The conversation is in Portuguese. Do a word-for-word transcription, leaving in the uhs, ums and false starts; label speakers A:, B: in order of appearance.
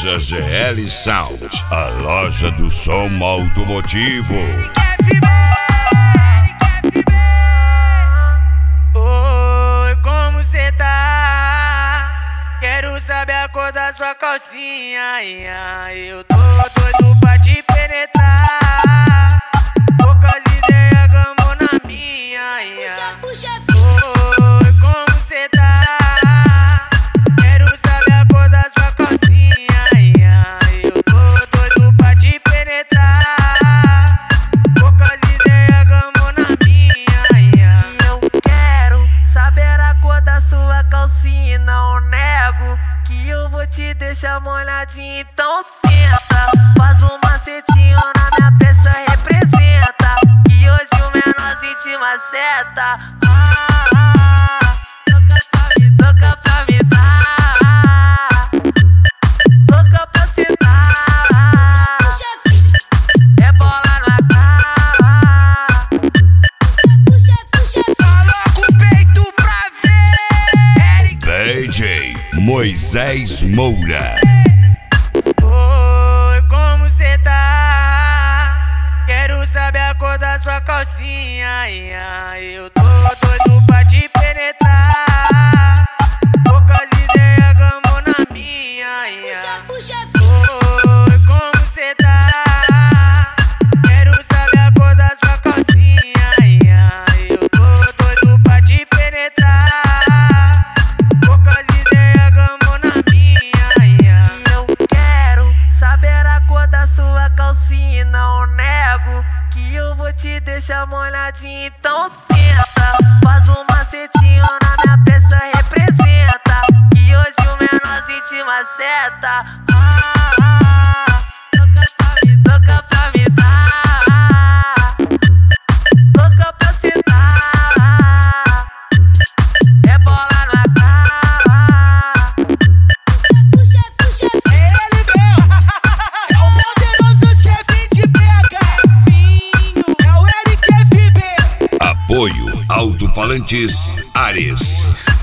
A: Loja G L Sound, a loja do som automotivo.
B: Oi, como cê tá? Quero saber a cor da sua calcinha. Eu tô doido pra te penetrar. Poucas ideias, gamou na minha.
C: Puxa, puxa.
B: Oi, como cê tá? Quero saber a cor da sua calcinha. Eu tô doido pra te penetrar. Poucas ideias, gamou na minha.
D: Eu quero saber a cor da sua calcinha, não nego que eu vou te deixar molhadinha. Então senta, faz um macetinho na minha peça, representa que hoje o menor sente uma seta. Ah, ah, louca pra me, louca pra me dar, louca pra sentar, é bola na cara.
C: Puxa, puxa.
B: Coloca o peito pra ver.
A: D J Moisés Moura.
B: Oi, como cê tá? Quero saber a cor da sua calcinha. Eu tô doido pra te penetrar. Poucas ideias, gamou na minha.
C: Puxa, puxa.
B: Oi, como cê tá? Quero saber a cor da sua calcinha. Eu tô doido pra te penetrar. Poucas ideias, gamou na minha.
D: Eu quero saber a cor da sua calcinha, não nego que eu vou te deixar molhadinha. Então senta, faz um macetinho na minha peça, representa que hoje o menor sente uma seta. Ah, ah, louca pra me, louca pra me dar, louca pra sentar, é bola na cara.
C: Puxa, puxa.
E: Ele mesmo, é o poderoso chefe de pega. É o Eric F B.
A: Apoio Alto-Falantes Ares.